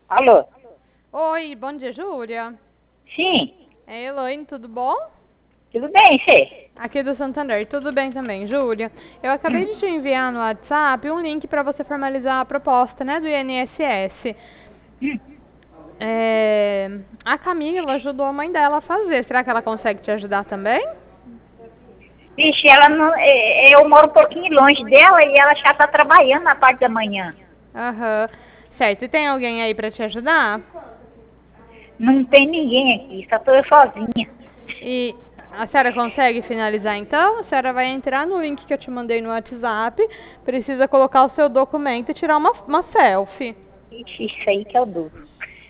Alô? Oi, bom dia, Júlia. Sim, É Elaine, tudo bom? tudo bem, Fê? Aqui do Santander, tudo bem também, Júlia. Eu acabei de te enviar no WhatsApp um link para você formalizar a proposta, né, do INSS. É, a Camila ajudou a mãe dela a fazer. Será que ela consegue te ajudar também? Vixe, ela não, eu moro um pouquinho longe dela e ela já tá trabalhando na parte da manhã. Aham. Certo. E tem alguém aí para te ajudar? Não tem ninguém aqui, só tô eu sozinha. E a senhora consegue finalizar então? A senhora vai entrar no link que eu te mandei no WhatsApp. Precisa colocar o seu documento e tirar uma selfie. Ixi, isso aí que é o duro.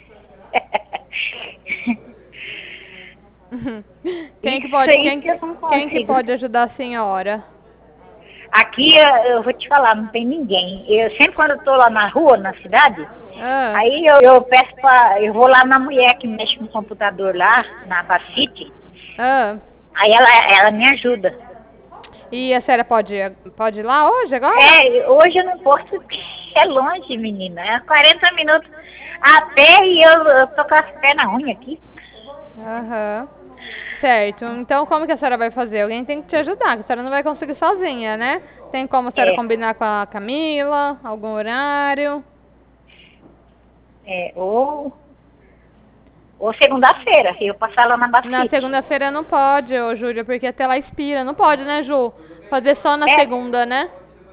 Quem que Isso pode, aí quem, que eu não quem que consigo. pode ajudar a senhora? Aqui eu vou te falar, não tem ninguém. Eu sempre quando eu tô lá na rua, na cidade, Ah, aí eu peço eu vou lá na mulher que mexe no computador lá, na Bacite, ah. aí ela me ajuda. E a senhora pode ir lá hoje, agora? É, hoje eu não posso, porque é longe, menina. É 40 minutos a pé e eu tô com as pernas ruins aqui. Aham. Certo. Então como que a senhora vai fazer? Alguém tem que te ajudar, que a senhora não vai conseguir sozinha, né? Tem como a senhora É, combinar com a Camila? Algum horário? ou segunda-feira, eu passar lá na Na Bacite. segunda-feira não pode, ô Júlia, porque até lá expira. Não pode, né, Ju? Fazer só na É, segunda, né?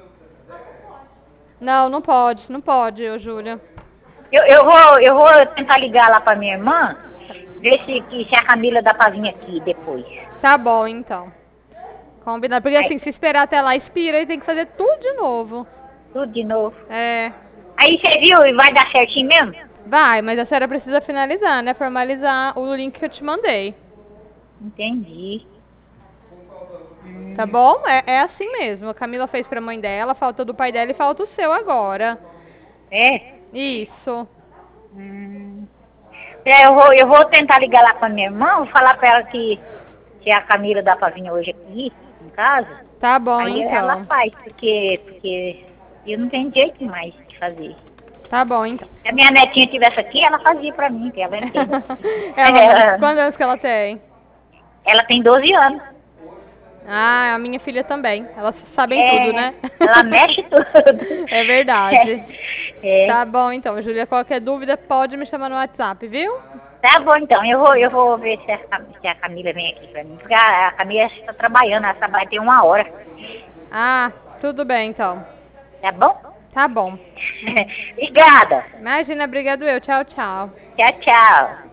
Não, não pode, não pode, ô Júlia. eu vou tentar ligar lá pra minha irmã, ver se a Camila dá pra vir aqui depois. Tá bom, então. Combinado. Porque Aí, assim, se esperar até lá expira, aí tem que fazer tudo de novo. tudo de novo. É. Aí você viu e vai dar certinho mesmo? Vai, mas a senhora precisa finalizar, né? Formalizar o link que eu te mandei. Entendi. Tá bom? É assim mesmo. A Camila fez pra mãe dela, falta do pai dela e falta o seu agora. É? Isso. Hum. É, eu vou tentar ligar lá pra minha irmã, vou falar pra ela que se a Camila dá pra vir hoje aqui, em casa, Tá bom, aí ela então. faz, porque eu não tenho jeito mais de fazer. Tá bom, então. Se a minha netinha estivesse aqui, ela fazia pra mim, que ela entende. Quantos anos que ela tem? Ela tem 12 anos. Ah, a minha filha também. Elas sabem tudo, É, né? ela mexe tudo. É verdade. É, Tá bom, então, Júlia. Qualquer dúvida, pode me chamar no WhatsApp, viu? tá bom então, eu vou ver se a Camila vem aqui pra mim, porque a Camila está trabalhando, ela trabalha tem 1 hora, Ah, tudo bem, então. tá bom? Tá bom. Obrigada. Imagina, obrigado eu. Tchau, tchau. Tchau, tchau.